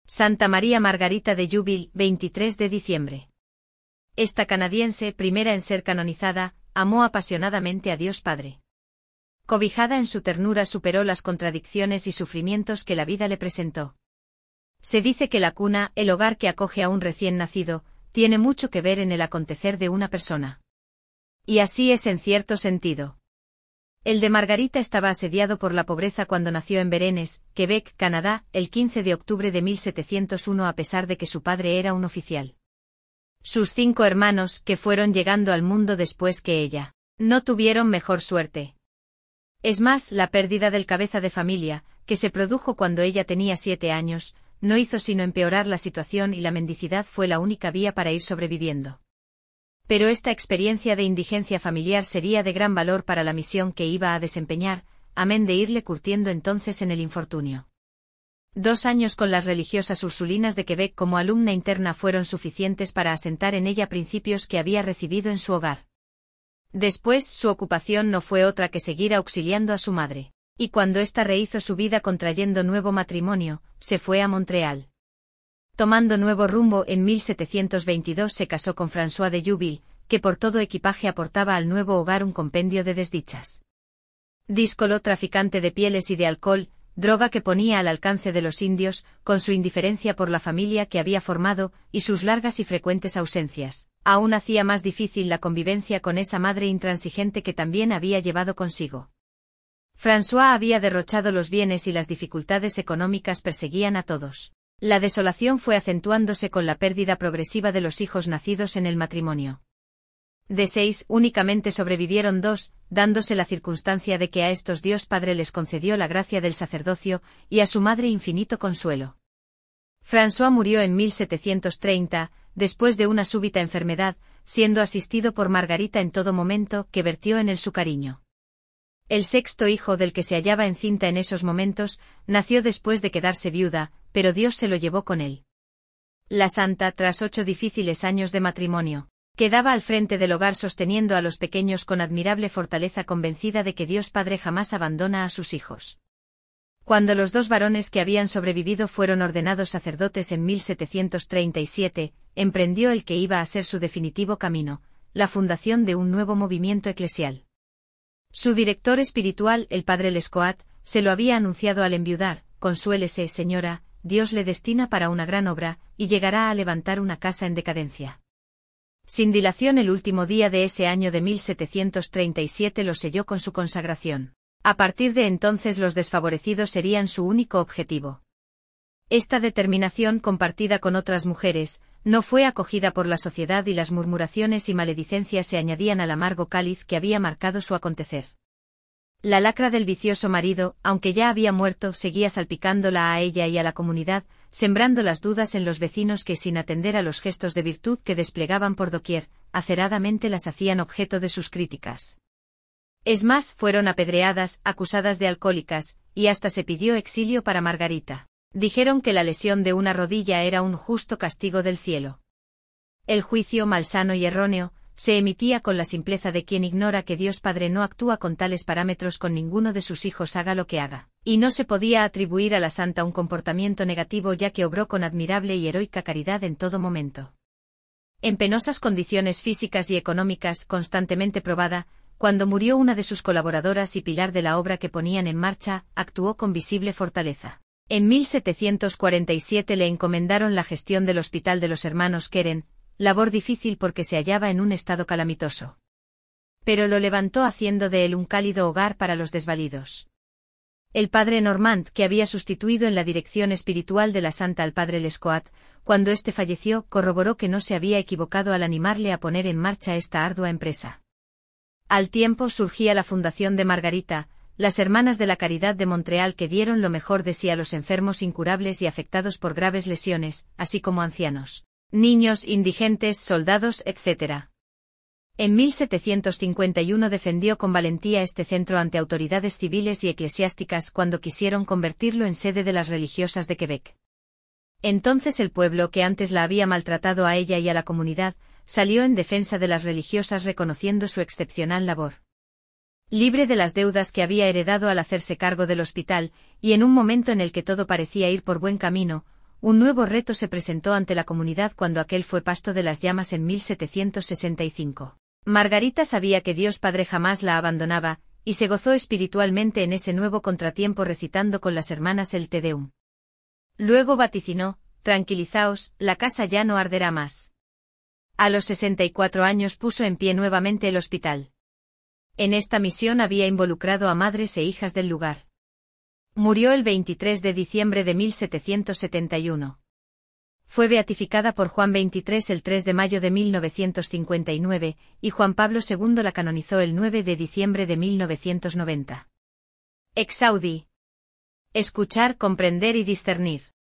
Santa María Margarita de Youville, 23 de diciembre. Esta canadiense, primera en ser canonizada, amó apasionadamente a Dios Padre. Cobijada en su ternura superó las contradicciones y sufrimientos que la vida le presentó. Se dice que la cuna, el hogar que acoge a un recién nacido, tiene mucho que ver en el acontecer de una persona. Y así es en cierto sentido. El de Margarita estaba asediado por la pobreza cuando nació en Berenes, Quebec, Canadá, el 15 de octubre de 1701 a pesar de que su padre era un oficial. Sus 5 hermanos, que fueron llegando al mundo después que ella, no tuvieron mejor suerte. Es más, la pérdida del cabeza de familia, que se produjo cuando ella tenía 7 años, no hizo sino empeorar la situación y la mendicidad fue la única vía para ir sobreviviendo. Pero esta experiencia de indigencia familiar sería de gran valor para la misión que iba a desempeñar, amén de irle curtiendo entonces en el infortunio. 2 años con las religiosas ursulinas de Quebec como alumna interna fueron suficientes para asentar en ella principios que había recibido en su hogar. Después, su ocupación no fue otra que seguir auxiliando a su madre, y cuando ésta rehizo su vida contrayendo nuevo matrimonio, se fue a Montreal. Tomando nuevo rumbo en 1722 se casó con François de Youville, que por todo equipaje aportaba al nuevo hogar un compendio de desdichas. Díscolo traficante de pieles y de alcohol, droga que ponía al alcance de los indios, con su indiferencia por la familia que había formado, y sus largas y frecuentes ausencias, aún hacía más difícil la convivencia con esa madre intransigente que también había llevado consigo. François había derrochado los bienes y las dificultades económicas perseguían a todos. La desolación fue acentuándose con la pérdida progresiva de los hijos nacidos en el matrimonio. De 6, únicamente sobrevivieron 2, dándose la circunstancia de que a estos Dios Padre les concedió la gracia del sacerdocio, y a su madre infinito consuelo. François murió en 1730, después de una súbita enfermedad, siendo asistido por Margarita en todo momento, que vertió en él su cariño. El 6º hijo del que se hallaba encinta en esos momentos, nació después de quedarse viuda, pero Dios se lo llevó con él. La santa, tras 8 difíciles años de matrimonio, quedaba al frente del hogar sosteniendo a los pequeños con admirable fortaleza, convencida de que Dios Padre jamás abandona a sus hijos. Cuando los 2 varones que habían sobrevivido fueron ordenados sacerdotes en 1737, emprendió el que iba a ser su definitivo camino, la fundación de un nuevo movimiento eclesial. Su director espiritual, el padre Lescoat, se lo había anunciado al enviudar: «Consuélese, señora, Dios le destina para una gran obra, y llegará a levantar una casa en decadencia». Sin dilación, el último día de ese año de 1737 lo selló con su consagración. A partir de entonces los desfavorecidos serían su único objetivo. Esta determinación, compartida con otras mujeres, no fue acogida por la sociedad y las murmuraciones y maledicencias se añadían al amargo cáliz que había marcado su acontecer. La lacra del vicioso marido, aunque ya había muerto, seguía salpicándola a ella y a la comunidad, sembrando las dudas en los vecinos que, sin atender a los gestos de virtud que desplegaban por doquier, aceradamente las hacían objeto de sus críticas. Es más, fueron apedreadas, acusadas de alcohólicas, y hasta se pidió exilio para Margarita. Dijeron que la lesión de una rodilla era un justo castigo del cielo. El juicio, malsano y erróneo, se emitía con la simpleza de quien ignora que Dios Padre no actúa con tales parámetros con ninguno de sus hijos, haga lo que haga, y no se podía atribuir a la santa un comportamiento negativo, ya que obró con admirable y heroica caridad en todo momento. En penosas condiciones físicas y económicas, constantemente probada, cuando murió una de sus colaboradoras y pilar de la obra que ponían en marcha, actuó con visible fortaleza. En 1747 le encomendaron la gestión del Hospital de los Hermanos Queren, labor difícil porque se hallaba en un estado calamitoso. Pero lo levantó haciendo de él un cálido hogar para los desvalidos. El padre Normand, que había sustituido en la dirección espiritual de la santa al padre Lescoat, cuando éste falleció, corroboró que no se había equivocado al animarle a poner en marcha esta ardua empresa. Al tiempo surgía la fundación de Margarita, las Hermanas de la Caridad de Montreal, que dieron lo mejor de sí a los enfermos incurables y afectados por graves lesiones, así como ancianos, niños, indigentes, soldados, etc. En 1751 defendió con valentía este centro ante autoridades civiles y eclesiásticas cuando quisieron convertirlo en sede de las religiosas de Quebec. Entonces el pueblo, que antes la había maltratado a ella y a la comunidad, salió en defensa de las religiosas reconociendo su excepcional labor. Libre de las deudas que había heredado al hacerse cargo del hospital, y en un momento en el que todo parecía ir por buen camino, un nuevo reto se presentó ante la comunidad cuando aquel fue pasto de las llamas en 1765. Margarita sabía que Dios Padre jamás la abandonaba, y se gozó espiritualmente en ese nuevo contratiempo recitando con las hermanas el Te Deum. Luego vaticinó: tranquilizaos, la casa ya no arderá más. A los 64 años puso en pie nuevamente el hospital. En esta misión había involucrado a madres e hijas del lugar. Murió el 23 de diciembre de 1771. Fue beatificada por Juan XXIII el 3 de mayo de 1959, y Juan Pablo II la canonizó el 9 de diciembre de 1990. Exaudi. Escuchar, comprender y discernir.